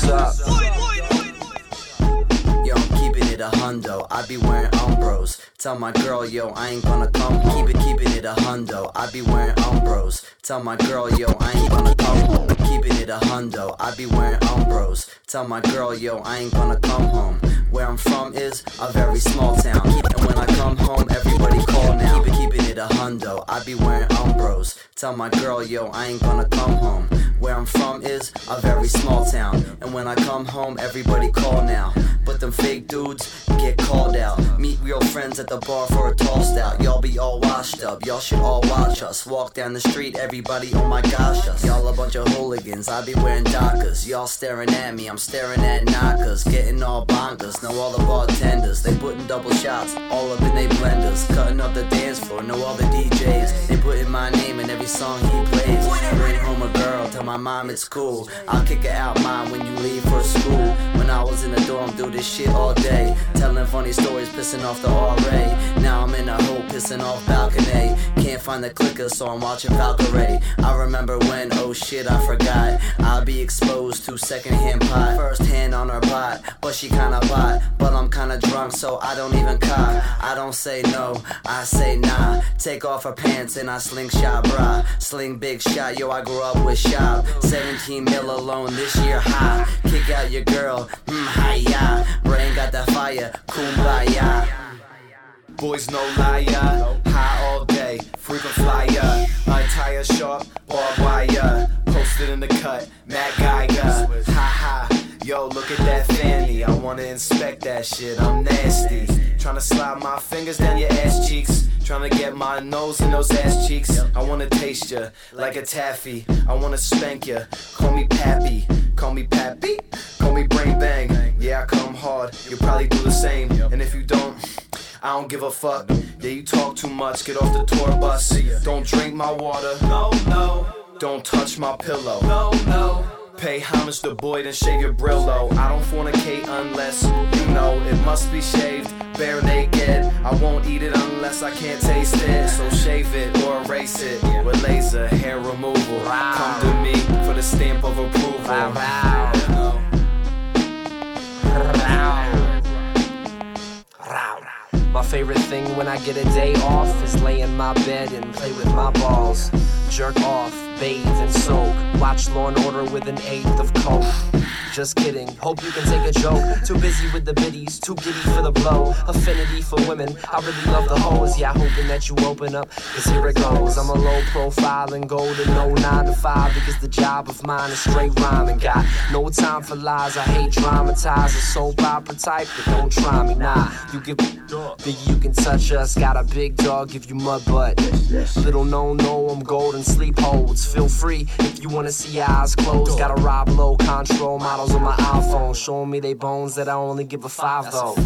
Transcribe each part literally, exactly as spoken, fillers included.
What's up? Yo, I'm keeping it a hundo. I be wearing Umbros. Tell my girl, yo, I ain't gonna come home. Keep it, keeping it a hundo. I be wearing Umbros. Tell my girl, yo, I ain't gonna come home. Keeping it a hundo. I be wearing Umbros. Tell my girl, yo, I ain't gonna come home. Where I'm from is a very small town, and when I come home, everybody call now. Keep it, keeping it a hundo. I be wearing Umbros. Tell my girl, yo, I ain't gonna come home. Where I'm from is a very small town, and when I come home, everybody call now. But them fake dudes get called out. Meet real friends at the bar for a toast out. Y'all be all washed up, y'all should all watch us. Walk down the street, everybody, oh my gosh us. Y'all a bunch of hooligans, I be wearing Dockers. Y'all staring at me, I'm staring at knockers. Getting all bonkers, know all the bartenders. They putting double shots, all up in they blenders. Cutting up the dance floor, know all the D Js. They putting my name in every song he plays. Bring home a girl, tell my mom it's cool. I'll kick her out, mom, when you leave for school. When I was in the dorm, do this shit all day. Telling funny stories, pissing off the R A. Now I'm in a hole, pissing off balcony. Can't find the clicker, so I'm watching Valkyrie. I remember when, oh shit, I forgot. I'll be exposed to secondhand pot. First hand on her bot, but she kinda bot. But I'm kinda drunk, so I don't even cop. I don't say no, I say nah. Take off her pants and I slingshot bra. Sling big shot, yo, I grew up with shop. seventeen mil alone this year, high. Kick out your girl, hmm, hi-ya. Brain got that fire, kumbaya. Boys no liar, high all day, frequent flyer. Untie a sharp, barbed wire. Posted in the cut, Matt Geiger. Ha ha, yo, look at that fanny. I wanna inspect that shit, I'm nasty. Tryna slide my fingers down your ass cheeks. Tryna get my nose in those ass cheeks. I wanna taste ya like a taffy. I wanna spank ya. Call me Pappy, call me Pappy, call me Brain Bang. Yeah, I come hard, you probably do the same. And if you don't, I don't give a fuck. Yeah, you talk too much, get off the tour bus. Don't drink my water. No, no. Don't touch my pillow. No, no. Pay homage to Boyd and shave your Brillo. I don't fornicate unless, you know, it must be shaved, bare naked. I won't eat it unless I can't taste it. So shave it or erase it with laser hair removal. Come to me for the stamp of approval. My favorite thing when I get a day off is lay in my bed and play with my balls. Jerk off, bathe and soak. Watch Law and Order with an eighth of coke. Just kidding, hope you can take a joke. Too busy with the biddies, too giddy for the blow. Affinity for women, I really love the hoes. Yeah, hoping that you open up, cause here it goes. I'm a low profile and go to no nine to five, because the job of mine is straight rhyming. Got no time for lies, I hate dramatize. A soap opera type, but don't try me, nah. You give Biggie, you can touch us. Got a big dog, give you mud butt. Little no no, I'm golden sleep holds. Feel free if you wanna see your eyes closed. Got a Rob Low control models on my iPhone, showing me they bones that I only give a five though.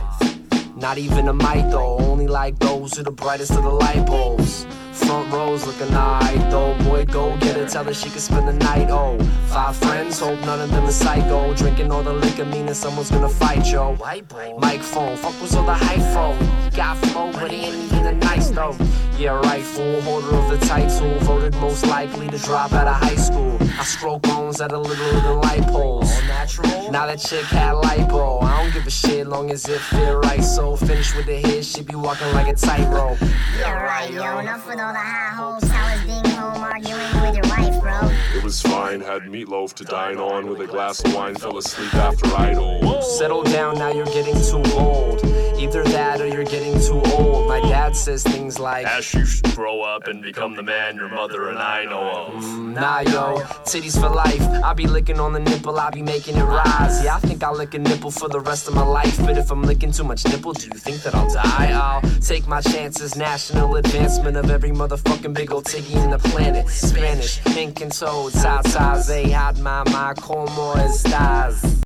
Not even a mic though, only like those who the brightest of the light bulbs. Front rows looking alright though, boy go get her, tell her she can spend the night, oh. Five friends, hope none of them is psycho. Drinking all the liquor meaning someone's gonna fight, yo. Microphone, fuck was all the hype for? Got flow, but he ain't even a nice though. Yeah right, fool, holder of the title. Voted most likely to drop out of high school. I stroke bones at a little than light poles. Now that chick had lipo. I don't give a shit long as it feel right. So finish with the hit, she be walking like a tightrope. Yeah right, yo, enough with all the high hopes. I was being home arguing with your wife, bro. It was fine, had meatloaf to dine on. With a glass of wine, fell asleep after idle. Settle down, now you're getting too old. Either that or you're getting too old. My dad says things like, Ash, you should grow up and become the man your mother and I know of. mm, Nah yo, titties for life. I be licking on the nipple, I be making it rise. Yeah, I think I'll lick a nipple for the rest of my life. But if I'm licking too much nipple, do you think that I'll die? I'll take my chances. National advancement of every motherfucking big old tiggy in the planet. Spanish, ink and toad, tatas, they had my, my, como estas?